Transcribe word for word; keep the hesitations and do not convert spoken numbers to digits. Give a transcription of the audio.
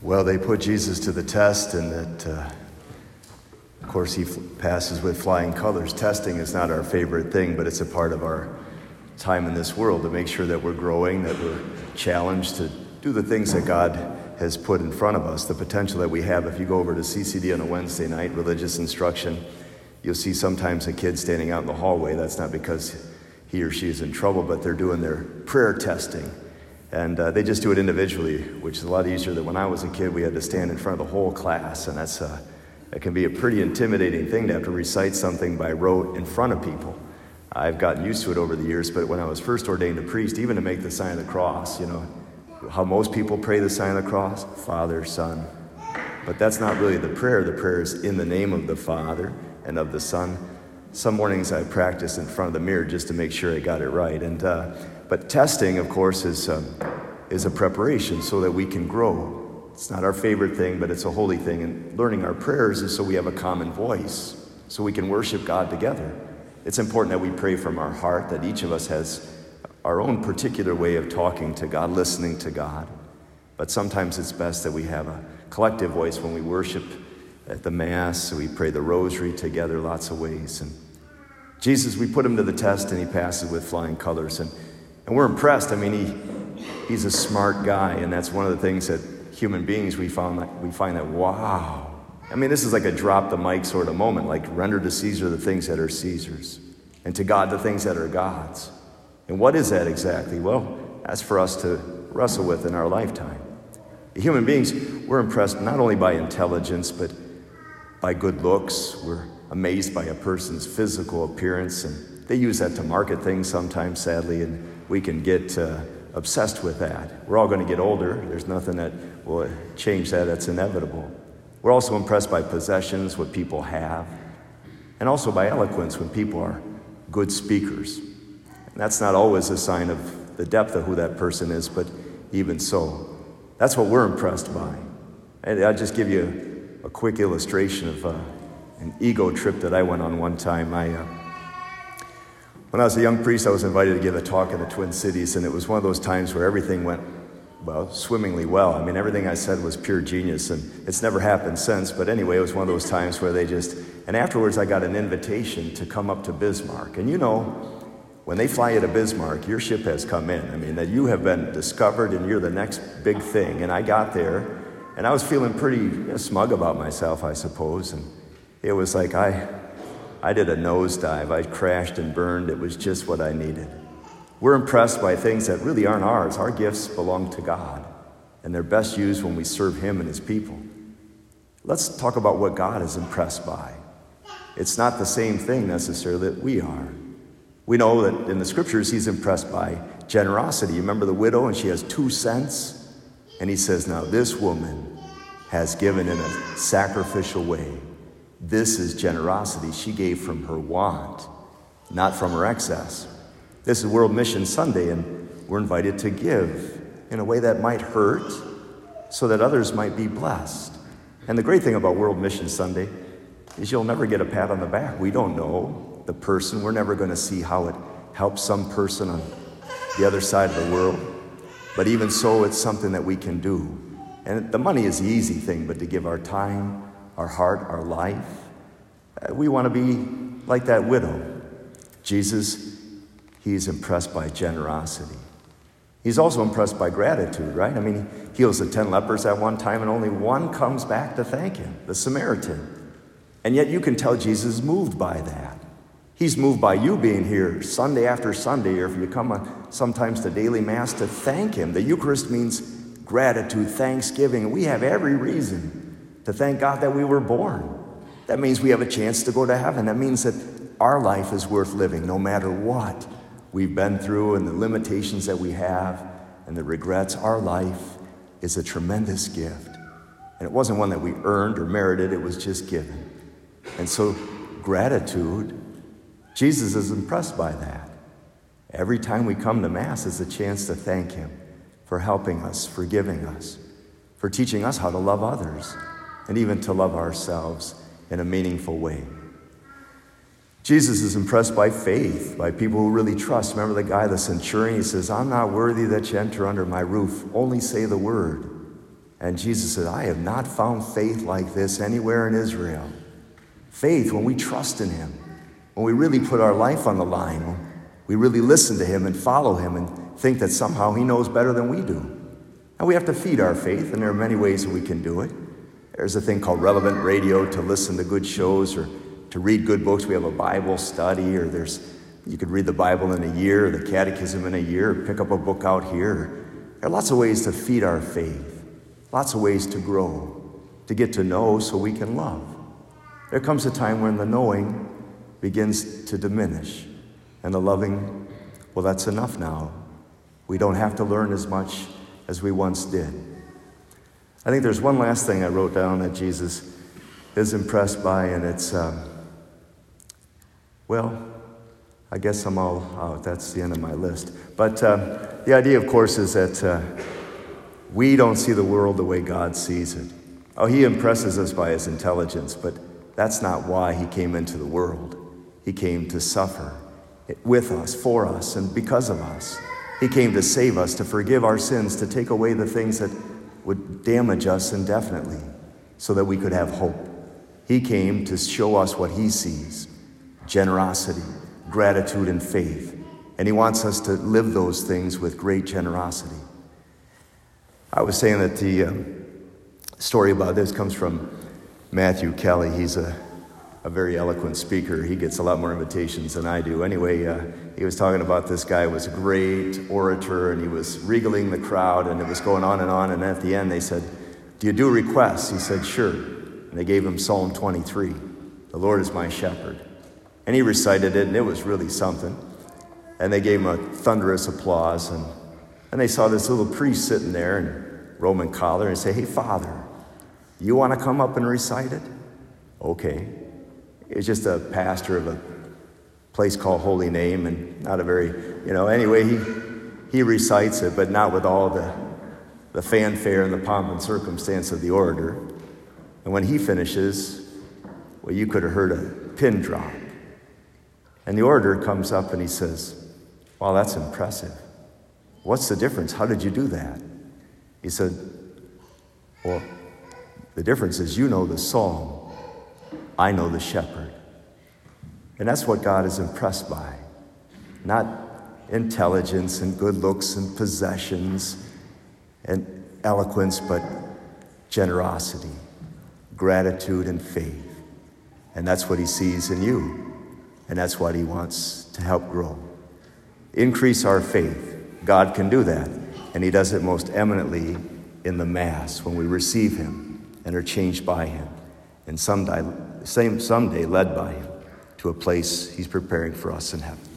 Well, they put Jesus to the test, and that, uh, of course, he f- passes with flying colors. Testing is not our favorite thing, but it's a part of our time in this world to make sure that we're growing, that we're challenged to do the things that God has put in front of us, the potential that we have. If you go over to C C D on a Wednesday night, religious instruction, you'll see sometimes a kid standing out in the hallway. That's not because he or she is in trouble, but they're doing their prayer testing. And uh, they just do it individually, which is a lot easier than when I was a kid. We had to stand in front of the whole class, and that's uh, it can be a pretty intimidating thing to have to recite something by rote in front of people. I've gotten used to it over the years, but when I was first ordained a priest, even to make the sign of the cross, you know, how most people pray the sign of the cross, Father, Son. But that's not really the prayer. The prayer is in the name of the Father and of the Son. Some mornings I practice in front of the mirror just to make sure I got it right. And uh, but testing, of course, is um, is a preparation so that we can grow. It's not our favorite thing, but it's a holy thing. And learning our prayers is so we have a common voice, so we can worship God together. It's important that we pray from our heart, that each of us has our own particular way of talking to God, listening to God. But sometimes it's best that we have a collective voice when we worship at the Mass. So we pray the Rosary together lots of ways. And Jesus, we put him to the test, and he passes with flying colors. And, and we're impressed. I mean, he he's a smart guy, and that's one of the things that human beings, we found that, we find that, wow. I mean, this is like a drop the mic sort of moment, like render to Caesar the things that are Caesar's, and to God the things that are God's. And what is that exactly? Well, that's for us to wrestle with in our lifetime. Human beings, we're impressed not only by intelligence, but by good looks. We're amazed by a person's physical appearance, and they use that to market things sometimes, sadly, and we can get uh, obsessed with that. We're all going to get older. There's nothing that will change that. That's inevitable. We're also impressed by possessions, what people have, and also by eloquence, when people are good speakers. And that's not always a sign of the depth of who that person is, but even so, that's what we're impressed by. And I'll just give you a quick illustration of uh, an ego trip that I went on one time. I, uh, when I was a young priest, I was invited to give a talk in the Twin Cities, and it was one of those times where everything went, well, swimmingly well. I mean, everything I said was pure genius, and it's never happened since. But anyway, it was one of those times where they just, and afterwards I got an invitation to come up to Bismarck. And you know, when they fly you to Bismarck, your ship has come in. I mean, that you have been discovered and you're the next big thing. And I got there, and I was feeling pretty you know, smug about myself, I suppose. And it was like I, I did a nosedive. I crashed and burned. It was just what I needed. We're impressed by things that really aren't ours. Our gifts belong to God, and they're best used when we serve him and his people. Let's talk about what God is impressed by. It's not the same thing necessarily that we are. We know that in the scriptures, he's impressed by generosity. You remember the widow, and she has two cents? And he says, now this woman has given in a sacrificial way. This is generosity. She gave from her want, not from her excess. This is World Mission Sunday, and we're invited to give in a way that might hurt so that others might be blessed. And the great thing about World Mission Sunday is you'll never get a pat on the back. We don't know the person. We're never going to see how it helps some person on the other side of the world. But even so, it's something that we can do. And the money is the easy thing, but to give our time, our heart, our life, uh, we want to be like that widow. Jesus, he's impressed by generosity. He's also impressed by gratitude, right? I mean, he heals the ten lepers at one time, and only one comes back to thank him, the Samaritan. And yet you can tell Jesus is moved by that. He's moved by you being here Sunday after Sunday, or if you come on, sometimes to daily Mass, to thank him. The Eucharist means gratitude, thanksgiving. And we have every reason to thank God that we were born. That means we have a chance to go to heaven. That means that our life is worth living no matter what we've been through and the limitations that we have and the regrets. Our life is a tremendous gift. And it wasn't one that we earned or merited. It was just given. And so gratitude, Jesus is impressed by that. Every time we come to Mass is a chance to thank him for helping us, forgiving us, for teaching us how to love others, and even to love ourselves in a meaningful way. Jesus is impressed by faith, by people who really trust. Remember the guy, the centurion, he says, I'm not worthy that you enter under my roof. Only say the word, And Jesus said, I have not found faith like this anywhere in Israel. Faith when we trust in him, when we really put our life on the line, when we really listen to him and follow him and think that somehow he knows better than we do. And we have to feed our faith, and there are many ways that we can do it. There's a thing called Relevant Radio to listen to good shows or to read good books. We have a Bible study, or there's you could read the Bible in a year, or the Catechism in a year, or pick up a book out here. There are lots of ways to feed our faith, lots of ways to grow, to get to know so we can love. There comes a time when the knowing begins to diminish, and the loving, well, that's enough now. We don't have to learn as much as we once did. I think there's one last thing I wrote down that Jesus is impressed by, and it's, um, well, I guess I'm all out. That's the end of my list. But um, the idea, of course, is that uh, we don't see the world the way God sees it. Oh, he impresses us by his intelligence, but that's not why he came into the world. He came to suffer with us, for us, and because of us. He came to save us, to forgive our sins, to take away the things that would damage us indefinitely so that we could have hope. He came to show us what he sees: generosity, gratitude, and faith. And he wants us to live those things with great generosity. I was saying that the um, story about this comes from Matthew Kelly. He's a, a very eloquent speaker. He gets a lot more invitations than I do. Anyway, uh, he was talking about this guy who was a great orator, and he was regaling the crowd, and it was going on and on. And at the end, they said, "Do you do requests?" He said, "Sure." And they gave him Psalm twenty-three, "The Lord is my shepherd." And he recited it, and it was really something. And they gave him a thunderous applause. And, and they saw this little priest sitting there in Roman collar and say, "Hey, Father, you want to come up and recite it?" Okay. He was just a pastor of a place called Holy Name, and not a very, you know, anyway, he he recites it, but not with all the, the fanfare and the pomp and circumstance of the orator. And when he finishes, well, you could have heard a pin drop. And the orator comes up and he says, "Wow, that's impressive. What's the difference? How did you do that?" He said, "Well, the difference is you know the psalm. I know the shepherd." And that's what God is impressed by. Not intelligence and good looks and possessions and eloquence, but generosity, gratitude, and faith. And that's what he sees in you. And that's what he wants to help grow. Increase our faith. God can do that. And he does it most eminently in the Mass, when we receive him and are changed by him. And someday, same, someday led by him to a place he's preparing for us in heaven.